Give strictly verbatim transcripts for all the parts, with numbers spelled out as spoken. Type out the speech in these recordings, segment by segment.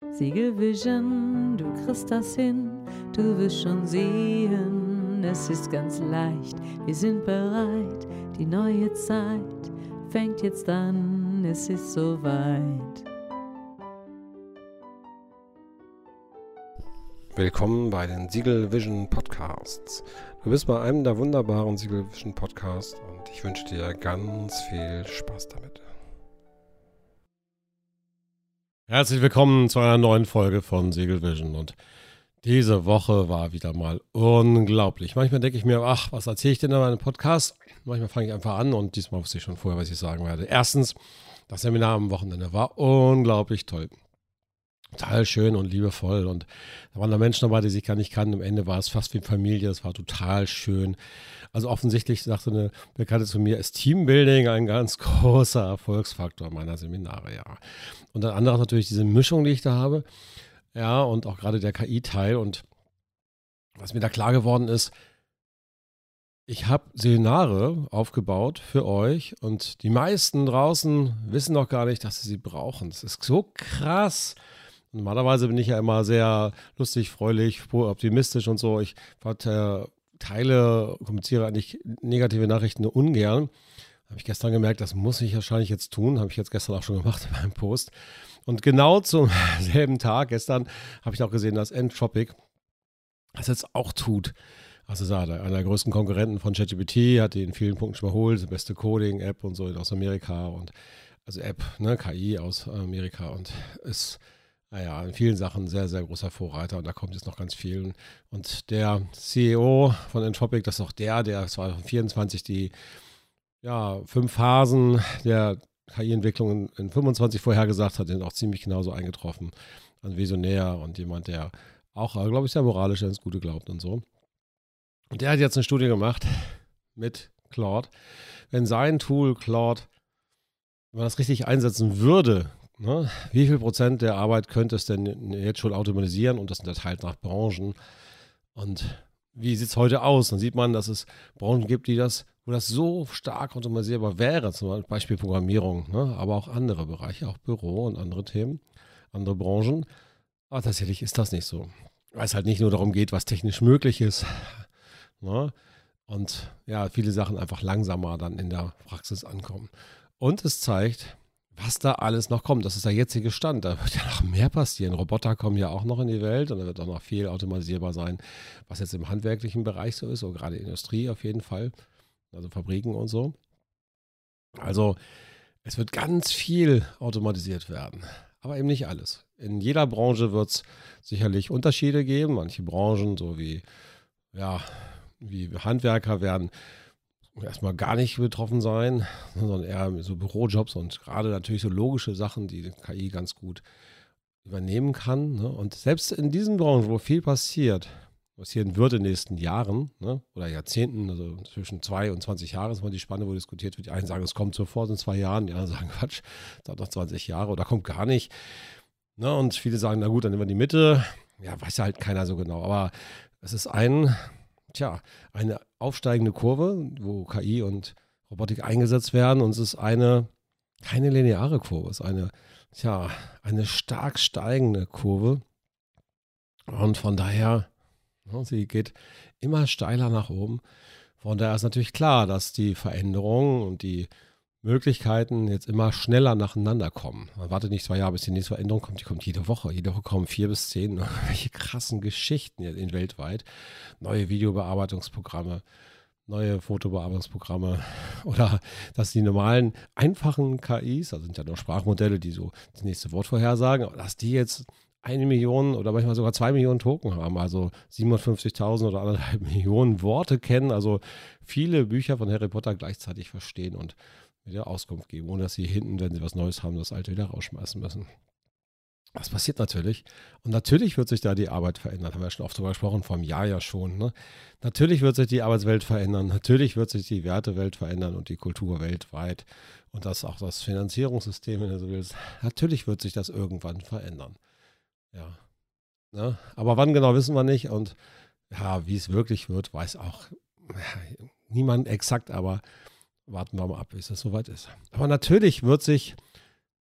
Siegel Vision, du kriegst das hin, du wirst schon sehen, es ist ganz leicht, wir sind bereit, die neue Zeit fängt jetzt an, es ist soweit. Willkommen bei den Siegel Vision Podcasts. Du bist bei einem der wunderbaren Siegel Vision Podcasts und ich wünsche dir ganz viel Spaß damit. Herzlich willkommen zu einer neuen Folge von Siegel Vision und diese Woche war wieder mal unglaublich. Manchmal denke ich mir, ach, was erzähle ich denn in meinem Podcast? Manchmal fange ich einfach an und diesmal wusste ich schon vorher, was ich sagen werde. Erstens, das Seminar am Wochenende war unglaublich toll. Total schön und liebevoll und da waren da Menschen dabei, die sich gar nicht kannten. Am Ende war es fast wie Familie, es war total schön. Also offensichtlich, sagte eine Bekannte zu mir, ist Teambuilding ein ganz großer Erfolgsfaktor meiner Seminare, ja. Und dann anderes natürlich diese Mischung, die ich da habe, ja, und auch gerade der K I-Teil. Und was mir da klar geworden ist, ich habe Seminare aufgebaut für euch und die meisten draußen wissen noch gar nicht, dass sie sie brauchen. Das ist so krass. Normalerweise bin ich ja immer sehr lustig, fröhlich, optimistisch und so. Ich äh, teile, kommuniziere eigentlich negative Nachrichten nur ungern. Habe ich gestern gemerkt, das muss ich wahrscheinlich jetzt tun. Habe ich jetzt gestern auch schon gemacht in meinem Post. Und genau zum selben Tag, gestern, habe ich auch gesehen, dass Entropic das jetzt auch tut. Also einer der größten Konkurrenten von ChatGPT, hat die in vielen Punkten schon überholt, die beste Coding-App und so aus Amerika. Und also App, ne, K I aus Amerika und ist naja, in vielen Sachen sehr, sehr großer Vorreiter und da kommt jetzt noch ganz viel. Und der C E O von Entropic, das ist auch der, der zwanzig vierundzwanzig die ja, fünf Phasen der K I-Entwicklung in fünfundzwanzig vorhergesagt hat, sind auch ziemlich genauso eingetroffen. Ein Visionär und jemand, der auch, glaube ich, sehr moralisch ins Gute glaubt und so. Und der hat jetzt eine Studie gemacht mit Claude. Wenn sein Tool Claude, wenn man das richtig einsetzen würde, ne, wie viel Prozent der Arbeit könnte es denn jetzt schon automatisieren und das unterteilt nach Branchen. Und wie sieht es heute aus? Dann sieht man, dass es Branchen gibt, die das, wo das so stark automatisierbar wäre, zum Beispiel Programmierung, ne, aber auch andere Bereiche, auch Büro und andere Themen, andere Branchen. Aber tatsächlich ist das nicht so. Weil es halt nicht nur darum geht, was technisch möglich ist, ne, und ja, viele Sachen einfach langsamer dann in der Praxis ankommen. Und es zeigt, was da alles noch kommt. Das ist der jetzige Stand. Da wird ja noch mehr passieren. Roboter kommen ja auch noch in die Welt und da wird auch noch viel automatisierbar sein, was jetzt im handwerklichen Bereich so ist, oder gerade Industrie auf jeden Fall, also Fabriken und so. Also es wird ganz viel automatisiert werden, aber eben nicht alles. In jeder Branche wird es sicherlich Unterschiede geben. Manche Branchen, so wie, ja, wie Handwerker, werden erstmal gar nicht betroffen sein, sondern eher so Bürojobs und gerade natürlich so logische Sachen, die die K I ganz gut übernehmen kann. Ne? Und selbst in diesen Branchen, wo viel passiert, passieren wird in den nächsten Jahren, ne, oder Jahrzehnten, also zwischen zwei und zwanzig Jahre ist mal die Spanne, wo diskutiert wird. Die einen sagen, es kommt sofort in zwei Jahren, die anderen sagen, Quatsch, es dauert noch zwanzig Jahre oder kommt gar nicht. Ne? Und viele sagen, na gut, dann nehmen wir die Mitte. Ja, weiß ja halt keiner so genau. Aber es ist ein... Tja, eine aufsteigende Kurve, wo K I und Robotik eingesetzt werden und es ist eine, keine lineare Kurve, es ist eine, tja, eine stark steigende Kurve und von daher, ja, sie geht immer steiler nach oben. Von daher ist natürlich klar, dass die Veränderungen und die Möglichkeiten jetzt immer schneller nacheinander kommen. Man wartet nicht zwei Jahre, bis die nächste Veränderung kommt. Die kommt jede Woche. Jede Woche kommen vier bis zehn welche krassen Geschichten in weltweit. Neue Videobearbeitungsprogramme, neue Fotobearbeitungsprogramme oder dass die normalen, einfachen K Is, also sind ja nur Sprachmodelle, die so das nächste Wort vorhersagen, dass die jetzt eine Million oder manchmal sogar zwei Millionen Token haben, also siebenundfünfzigtausend oder anderthalb Millionen Worte kennen, also viele Bücher von Harry Potter gleichzeitig verstehen und wieder Auskunft geben, ohne dass sie hinten, wenn sie was Neues haben, das alte wieder rausschmeißen müssen. Das passiert natürlich. Und natürlich wird sich da die Arbeit verändern. Haben wir ja schon oft drüber gesprochen, vor einem Jahr ja schon. Ne? Natürlich wird sich die Arbeitswelt verändern. Natürlich wird sich die Wertewelt verändern und die Kultur weltweit. Und das auch das Finanzierungssystem, wenn du so willst. Natürlich wird sich das irgendwann verändern. Ja. Ne? Aber wann genau, wissen wir nicht. Und ja, wie es wirklich wird, weiß auch ja, niemand exakt, aber warten wir mal ab, bis es soweit ist. Aber natürlich wird sich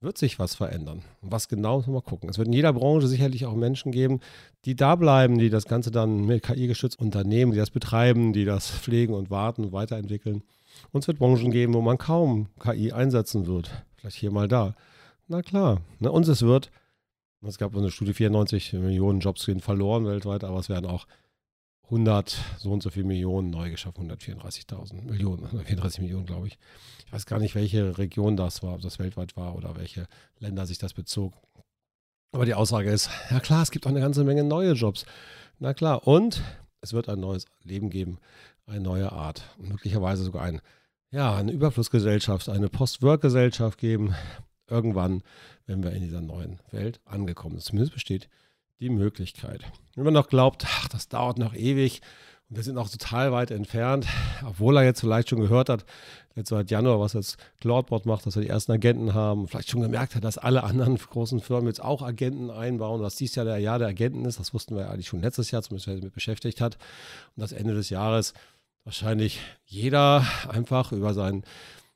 wird sich was verändern. Und was genau, müssen wir mal gucken. Es wird in jeder Branche sicherlich auch Menschen geben, die da bleiben, die das Ganze dann mit K I-gestützt unternehmen, die das betreiben, die das pflegen und warten und weiterentwickeln. Und es wird Branchen geben, wo man kaum K I einsetzen wird. Vielleicht hier mal da. Na klar. Ne? Und es wird, es gab eine Studie, vierundneunzig Millionen Jobs gehen verloren weltweit, aber es werden auch hundert, so und so viele Millionen neu geschaffen, hundertvierunddreißigtausend Millionen, hundertvierunddreißig Millionen, glaube ich. Ich weiß gar nicht, welche Region das war, ob das weltweit war oder welche Länder sich das bezog. Aber die Aussage ist, ja klar, es gibt auch eine ganze Menge neue Jobs. Na klar, und es wird ein neues Leben geben, eine neue Art und möglicherweise sogar ein, ja, eine Überflussgesellschaft, eine Post-Work-Gesellschaft geben, irgendwann, wenn wir in dieser neuen Welt angekommen sind. Zumindest besteht die Möglichkeit. Wenn man noch glaubt, ach, das dauert noch ewig und wir sind noch total weit entfernt, obwohl er jetzt vielleicht schon gehört hat, jetzt seit Januar, was jetzt Cloudbot macht, dass wir die ersten Agenten haben, vielleicht schon gemerkt hat, dass alle anderen großen Firmen jetzt auch Agenten einbauen, dass dies Jahr der Jahr der Agenten ist, das wussten wir ja eigentlich schon letztes Jahr, zumindest wer sich damit beschäftigt hat, und dass Ende des Jahres wahrscheinlich jeder einfach über seinen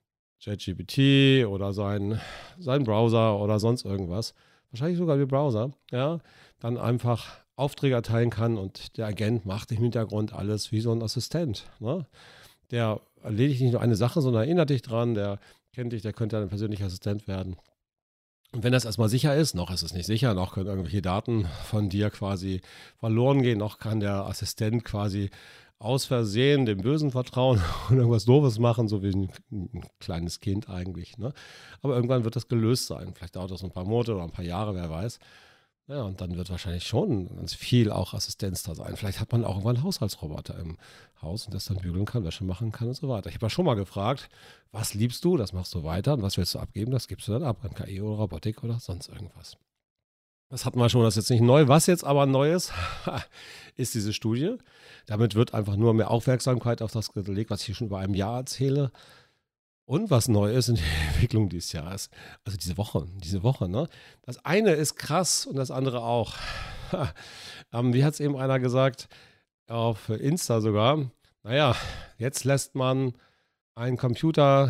ChatGPT oder seinen, seinen Browser oder sonst irgendwas, wahrscheinlich sogar über Browser, ja, dann einfach Aufträge erteilen kann und der Agent macht im Hintergrund alles wie so ein Assistent. Ne? Der erledigt nicht nur eine Sache, sondern erinnert dich dran, der kennt dich, der könnte ein persönlicher Assistent werden. Und wenn das erstmal sicher ist, noch ist es nicht sicher, noch können irgendwelche Daten von dir quasi verloren gehen, noch kann der Assistent quasi aus Versehen dem Bösen vertrauen und irgendwas Doofes machen, so wie ein, ein kleines Kind eigentlich. Ne? Aber irgendwann wird das gelöst sein. Vielleicht dauert das ein paar Monate oder ein paar Jahre, wer weiß. Ja, und dann wird wahrscheinlich schon ganz viel auch Assistenz da sein. Vielleicht hat man auch irgendwann einen Haushaltsroboter im Haus und das dann bügeln kann, Wäsche machen kann und so weiter. Ich habe ja schon mal gefragt, was liebst du, das machst du weiter und was willst du abgeben, das gibst du dann ab an K I oder Robotik oder sonst irgendwas. Das hatten wir schon, das ist jetzt nicht neu. Was jetzt aber neu ist, ist diese Studie. Damit wird einfach nur mehr Aufmerksamkeit auf das gelegt, was ich hier schon über einem Jahr erzähle. Und was neu ist in der Entwicklung dieses Jahres, also diese Woche, diese Woche, ne? Das eine ist krass und das andere auch. ähm, wie hat es eben einer gesagt, auf Insta sogar, naja, jetzt lässt man einen Computer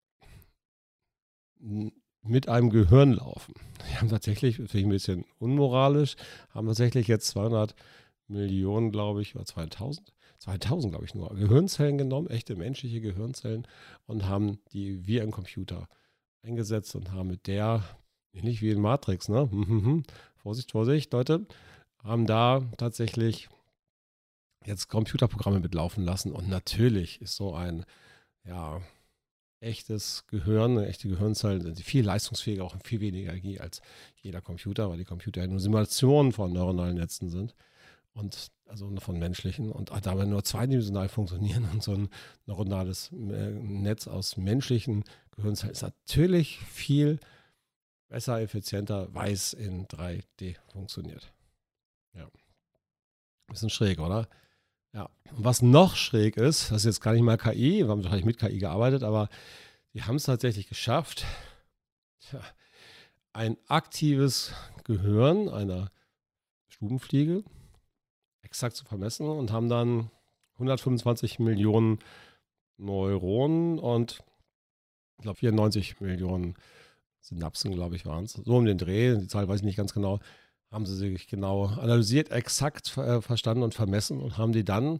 mit einem Gehirn laufen. Die haben tatsächlich, finde ich ein bisschen unmoralisch, haben tatsächlich jetzt zweihundert Millionen, glaube ich, oder zweitausend, zweitausend, glaube ich, nur Gehirnzellen genommen, echte menschliche Gehirnzellen, und haben die wie ein Computer eingesetzt und haben mit der, ähnlich wie in Matrix, ne? Vorsicht, Vorsicht, Leute, haben da tatsächlich jetzt Computerprogramme mitlaufen lassen. Und natürlich ist so ein, ja, echtes Gehirn, echte Gehirnzellen sind viel leistungsfähiger, auch viel weniger Energie als jeder Computer, weil die Computer ja nur Simulationen von neuronalen Netzen sind. Und also von menschlichen und dabei nur zweidimensional funktionieren, und so ein neuronales Netz aus menschlichen Gehirnzellen ist natürlich viel besser, effizienter, weil es in drei D funktioniert. Ja. Bisschen schräg, oder? Ja. Und was noch schräg ist, das ist jetzt gar nicht mal K I, wir haben wahrscheinlich mit K I gearbeitet, aber die haben es tatsächlich geschafft, tja, ein aktives Gehirn einer Stubenfliege exakt zu vermessen und haben dann hundertfünfundzwanzig Millionen Neuronen und ich glaube vierundneunzig Millionen Synapsen, glaube ich, waren es. So um den Dreh, die Zahl weiß ich nicht ganz genau, haben sie sich genau analysiert, exakt äh, verstanden und vermessen und haben die dann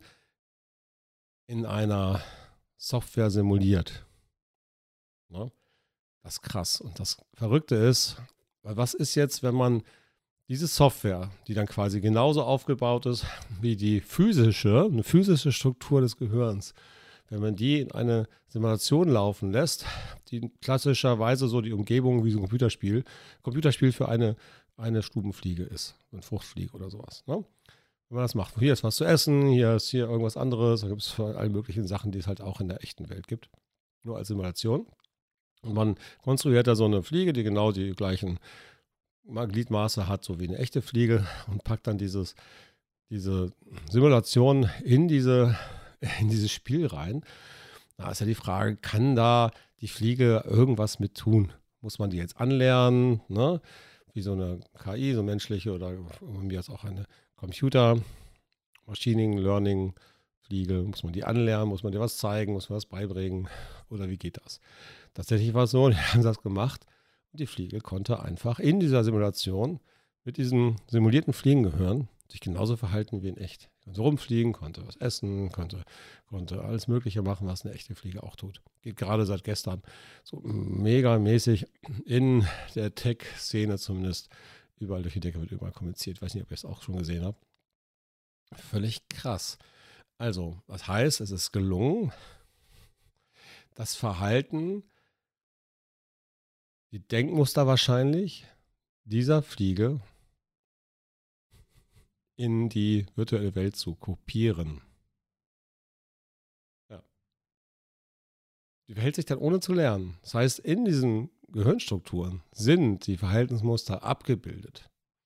in einer Software simuliert. Ja, das ist krass. Und das Verrückte ist, weil was ist jetzt, wenn man diese Software, die dann quasi genauso aufgebaut ist wie die physische, eine physische Struktur des Gehirns, wenn man die in eine Simulation laufen lässt, die klassischerweise so die Umgebung wie so ein Computerspiel, Computerspiel für eine, eine Stubenfliege ist, eine Fruchtfliege oder sowas. Ne? Wenn man das macht, hier ist was zu essen, hier ist hier irgendwas anderes, da gibt es alle möglichen Sachen, die es halt auch in der echten Welt gibt, nur als Simulation. Und man konstruiert da so eine Fliege, die genau die gleichen Gliedmaße hat, so wie eine echte Fliege, und packt dann dieses, diese Simulation in, diese, in dieses Spiel rein. Da ist ja die Frage, kann da die Fliege irgendwas mit tun? Muss man die jetzt anlernen, ne? Wie so eine K I, so menschliche oder mir jetzt auch eine Computer, Machine Learning Fliege, muss man die anlernen, muss man dir was zeigen, muss man was beibringen oder wie geht das? Tatsächlich war es so, die haben das gemacht. Die Fliege konnte einfach in dieser Simulation mit diesem simulierten Fliegengehirn sich genauso verhalten wie in echt. Konnte rumfliegen, konnte was essen, konnte, konnte alles Mögliche machen, was eine echte Fliege auch tut. Geht gerade seit gestern so megamäßig in der Tech-Szene zumindest. Überall durch die Decke wird überall kommuniziert. Ich weiß nicht, ob ihr es auch schon gesehen habt. Völlig krass. Also, was heißt, es ist gelungen, das Verhalten, die Denkmuster wahrscheinlich dieser Fliege in die virtuelle Welt zu kopieren. Ja. Die verhält sich dann ohne zu lernen. Das heißt, in diesen Gehirnstrukturen sind die Verhaltensmuster abgebildet.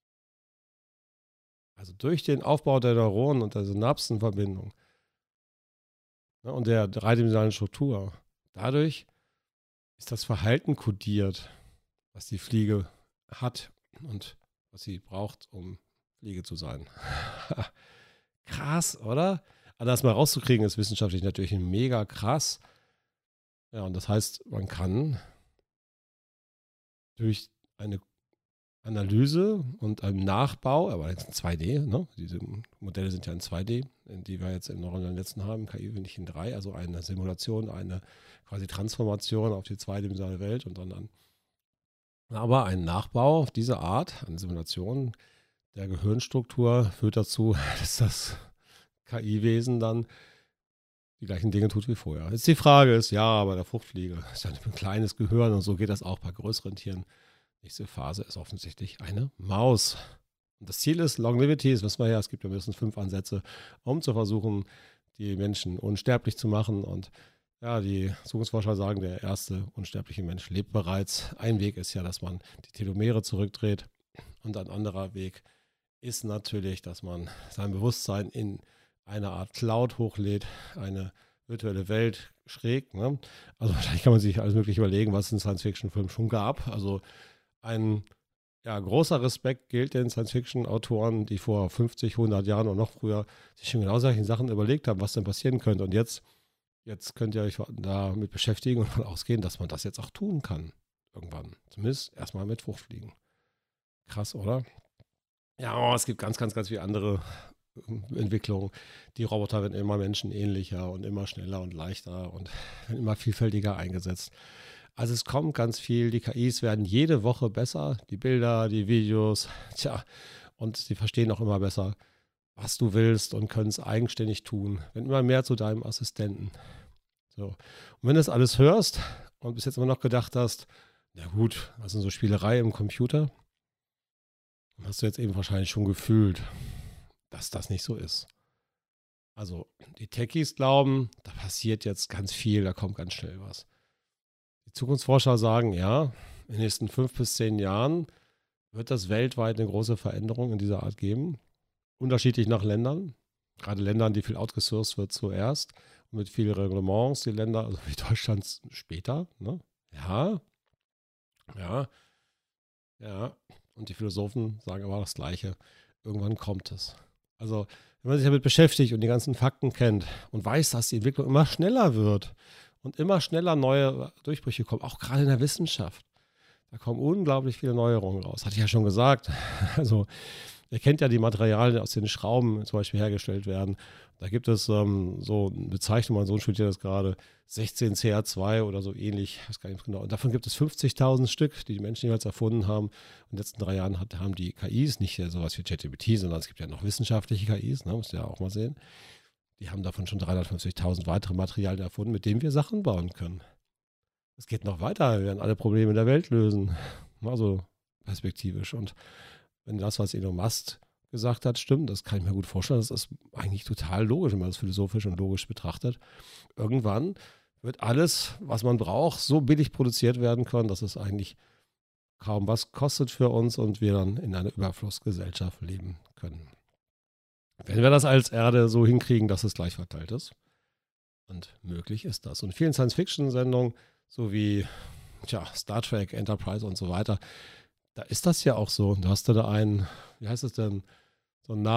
Also durch den Aufbau der Neuronen und der Synapsenverbindung, ne, und der dreidimensionalen Struktur. Dadurch ist das Verhalten kodiert, was die Fliege hat und was sie braucht, um Fliege zu sein. Krass, oder? Aber das mal rauszukriegen, ist wissenschaftlich natürlich mega krass. Ja, und das heißt, man kann durch eine Analyse und einem Nachbau, aber jetzt in zwei D, ne? Diese Modelle sind ja in zwei D, die wir jetzt in neuronalen Netzen haben, K I nicht in drei, also eine Simulation, eine quasi Transformation auf die zweidimensionale Welt und dann an. Aber ein Nachbau auf diese Art, eine Simulation der Gehirnstruktur führt dazu, dass das K I-Wesen dann die gleichen Dinge tut wie vorher. Jetzt die Frage ist, ja, bei der Fruchtfliege ist ja ein kleines Gehirn und so geht das auch bei größeren Tieren. Nächste Phase ist offensichtlich eine Maus. Und das Ziel ist Longevity, das wissen wir ja, es gibt ja mindestens fünf Ansätze, um zu versuchen, die Menschen unsterblich zu machen. Und ja, die Zukunftsforscher sagen, der erste unsterbliche Mensch lebt bereits. Ein Weg ist ja, dass man die Telomere zurückdreht. Und ein anderer Weg ist natürlich, dass man sein Bewusstsein in eine Art Cloud hochlädt, eine virtuelle Welt schräg. Ne? Also wahrscheinlich kann man sich alles Mögliche überlegen, was es in Science-Fiction-Filmen schon gab. Also ein ja, großer Respekt gilt den Science-Fiction-Autoren, die vor fünfzig, hundert Jahren und noch früher sich schon genau solche Sachen überlegt haben, was denn passieren könnte. Und jetzt, jetzt könnt ihr euch damit beschäftigen und davon ausgehen, dass man das jetzt auch tun kann. Irgendwann. Zumindest erstmal mit Fruchtfliegen. Krass, oder? Ja, oh, es gibt ganz, ganz, ganz viele andere Entwicklungen. Die Roboter werden immer menschenähnlicher und immer schneller und leichter und werden immer vielfältiger eingesetzt. Also es kommt ganz viel, die K Is werden jede Woche besser, die Bilder, die Videos, tja, und sie verstehen auch immer besser, was du willst und können es eigenständig tun, werden immer mehr zu deinem Assistenten. So. Und wenn du das alles hörst und bis jetzt immer noch gedacht hast, na gut, das sind so Spielerei im Computer, dann hast du jetzt eben wahrscheinlich schon gefühlt, dass das nicht so ist. Also die Techies glauben, da passiert jetzt ganz viel, da kommt ganz schnell was. Die Zukunftsforscher sagen, ja, in den nächsten fünf bis zehn Jahren wird es weltweit eine große Veränderung in dieser Art geben. Unterschiedlich nach Ländern. Gerade Ländern, die viel outgesourced wird zuerst. Und mit vielen Reglements, die Länder, also wie Deutschland später. Ne? Ja, ja, ja. Und die Philosophen sagen aber das Gleiche. Irgendwann kommt es. Also, wenn man sich damit beschäftigt und die ganzen Fakten kennt und weiß, dass die Entwicklung immer schneller wird und immer schneller neue Durchbrüche kommen, auch gerade in der Wissenschaft. Da kommen unglaublich viele Neuerungen raus. Hatte ich ja schon gesagt. Also, ihr kennt ja die Materialien, aus denen Schrauben zum Beispiel hergestellt werden. Da gibt es ähm, so eine Bezeichnung, mein Sohn studiert das gerade, sechzehn C H zwei oder so ähnlich, ich weiß gar nicht genau. Und davon gibt es fünfzigtausend Stück, die die Menschen jeweils erfunden haben. In den letzten drei Jahren hat, haben die K Is, nicht sowas wie ChatGPT, sondern es gibt ja noch wissenschaftliche K Is, ne, müsst ihr ja auch mal sehen. Die haben davon schon dreihundertfünfzigtausend weitere Materialien erfunden, mit denen wir Sachen bauen können. Es geht noch weiter, wir werden alle Probleme der Welt lösen. Also perspektivisch. Und wenn das, was Elon Musk gesagt hat, stimmt, das kann ich mir gut vorstellen, das ist eigentlich total logisch, wenn man das philosophisch und logisch betrachtet. Irgendwann wird alles, was man braucht, so billig produziert werden können, dass es eigentlich kaum was kostet für uns und wir dann in einer Überflussgesellschaft leben können. Wenn wir das als Erde so hinkriegen, dass es gleich verteilt ist. Und möglich ist das. Und in vielen Science-Fiction-Sendungen, so wie tja, Star Trek, Enterprise und so weiter, da ist das ja auch so. Du hast da einen, wie heißt es denn, so einen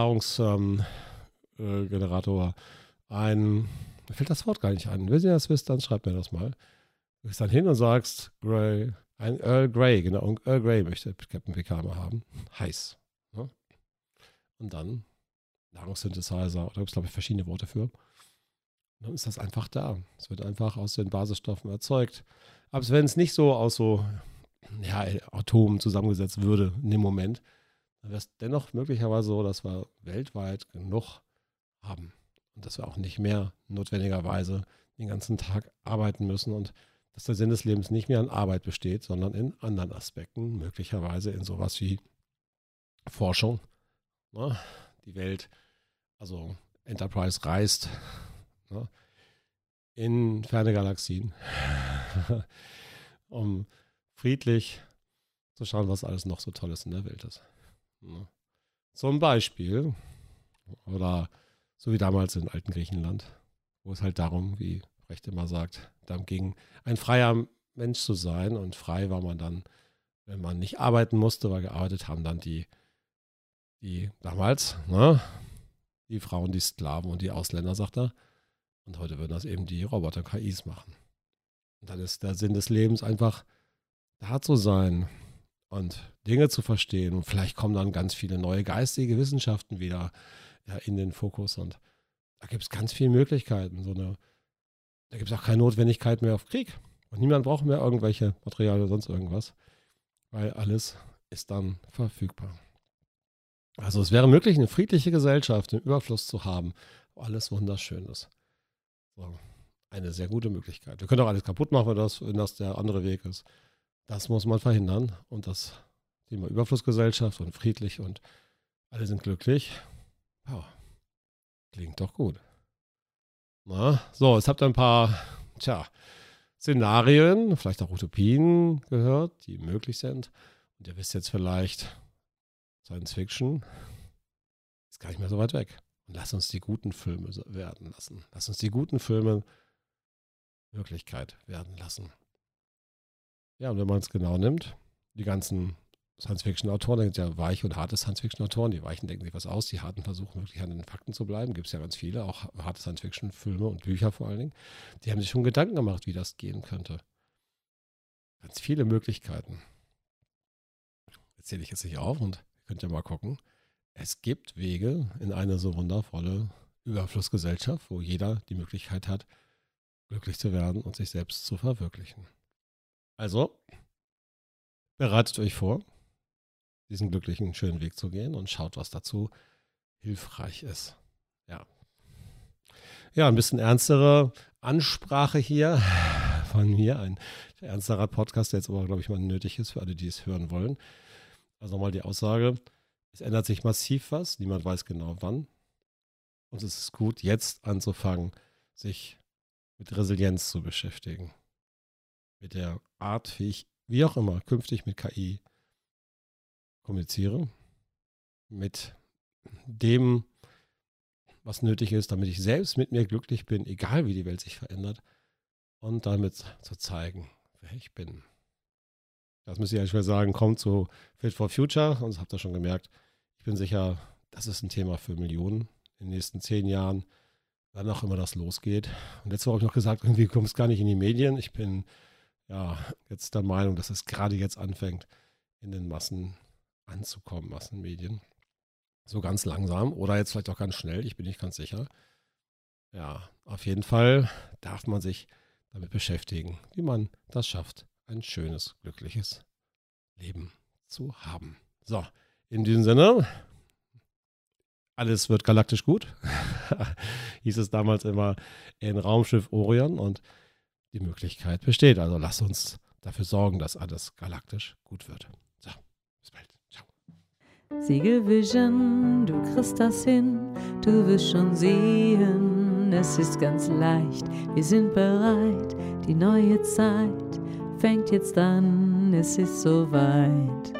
Nahrungsgenerator, äh, ein, mir fällt das Wort gar nicht ein. Wenn ihr das wisst, dann schreibt mir das mal. Du gehst dann hin und sagst, Gray, Ein Earl Grey, genau. Und Earl Grey möchte Captain Picard mal haben. Heiß. Ne? Und dann Nahrungssynthesizer, oder gibt es, glaube ich, verschiedene Worte für. Und dann ist das einfach da. Es wird einfach aus den Basisstoffen erzeugt. Aber wenn es nicht so aus so ja, Atomen zusammengesetzt würde in dem Moment, dann wäre es dennoch möglicherweise so, dass wir weltweit genug haben. Und dass wir auch nicht mehr notwendigerweise den ganzen Tag arbeiten müssen und dass der Sinn des Lebens nicht mehr in Arbeit besteht, sondern in anderen Aspekten, möglicherweise in sowas wie Forschung. Ne? Die Welt, also Enterprise reist ne? in ferne Galaxien, um friedlich zu schauen, was alles noch so Tolles in der Welt ist. Ne? Zum Beispiel, oder so wie damals in alten Griechenland, wo es halt darum, wie Brecht immer sagt, darum ging, ein freier Mensch zu sein. Und frei war man dann, wenn man nicht arbeiten musste, weil gearbeitet haben dann die, die damals, ne, die Frauen, die Sklaven und die Ausländer, sagt er. Und heute würden das eben die Roboter K Is machen. Und dann ist der Sinn des Lebens einfach, da zu sein und Dinge zu verstehen. Und vielleicht kommen dann ganz viele neue geistige Wissenschaften wieder ja, in den Fokus. Und da gibt es ganz viele Möglichkeiten. So eine, da gibt es auch keine Notwendigkeit mehr auf Krieg. Und niemand braucht mehr irgendwelche Materialien oder sonst irgendwas, weil alles ist dann verfügbar. Also es wäre möglich, eine friedliche Gesellschaft im Überfluss zu haben, wo alles wunderschön ist. So, eine sehr gute Möglichkeit. Wir können auch alles kaputt machen, wenn das, wenn das der andere Weg ist. Das muss man verhindern. Und das Thema Überflussgesellschaft und friedlich und alle sind glücklich. Ja, klingt doch gut. Na, so, jetzt habt ihr ein paar, tja, Szenarien, vielleicht auch Utopien gehört, die möglich sind. Und ihr wisst jetzt vielleicht, Science Fiction ist gar nicht mehr so weit weg. Und lasst uns die guten Filme werden lassen. Lasst uns die guten Filme Wirklichkeit werden lassen. Ja, und wenn man es genau nimmt, die ganzen Science-Fiction-Autoren, da gibt es ja weiche und harte Science-Fiction-Autoren. Die Weichen denken sich was aus, die Harten versuchen wirklich an den Fakten zu bleiben. Gibt es ja ganz viele, auch harte Science-Fiction-Filme und Bücher vor allen Dingen. Die haben sich schon Gedanken gemacht, wie das gehen könnte. Ganz viele Möglichkeiten. Jetzt zähle ich jetzt nicht auf und ihr könnt ja mal gucken. Es gibt Wege in eine so wundervolle Überflussgesellschaft, wo jeder die Möglichkeit hat, glücklich zu werden und sich selbst zu verwirklichen. Also, bereitet euch vor, diesen glücklichen, schönen Weg zu gehen und schaut, was dazu hilfreich ist. Ja, ja, ein bisschen ernstere Ansprache hier von mir, ein ernsterer Podcast, der jetzt aber, glaube ich, mal nötig ist für alle, die es hören wollen. Also nochmal die Aussage, es ändert sich massiv was, niemand weiß genau wann. Und es ist gut, jetzt anzufangen, sich mit Resilienz zu beschäftigen. Mit der Art, wie ich, wie auch immer, künftig mit K I kommuniziere. Mit dem, was nötig ist, damit ich selbst mit mir glücklich bin, egal wie die Welt sich verändert. Und damit zu zeigen, wer ich bin. Das müsste ich eigentlich mal sagen, kommt zu Fit for Future. Und das habt ihr schon gemerkt. Ich bin sicher, das ist ein Thema für Millionen in den nächsten zehn Jahren, wann auch immer das losgeht. Und letzte Woche habe ich noch gesagt, irgendwie kommt es gar nicht in die Medien. Ich bin ja jetzt der Meinung, dass es gerade jetzt anfängt, in den Massen anzukommen, Massenmedien. So ganz langsam oder jetzt vielleicht auch ganz schnell, ich bin nicht ganz sicher. Ja, auf jeden Fall darf man sich damit beschäftigen, wie man das schafft, ein schönes, glückliches Leben zu haben. So, in diesem Sinne, alles wird galaktisch gut, hieß es damals immer in Raumschiff Orion und die Möglichkeit besteht. Also lasst uns dafür sorgen, dass alles galaktisch gut wird. So, bis bald. Ciao. Segelvision, du kriegst das hin, du wirst schon sehen, es ist ganz leicht, wir sind bereit, die neue Zeit fängt jetzt an, es ist soweit.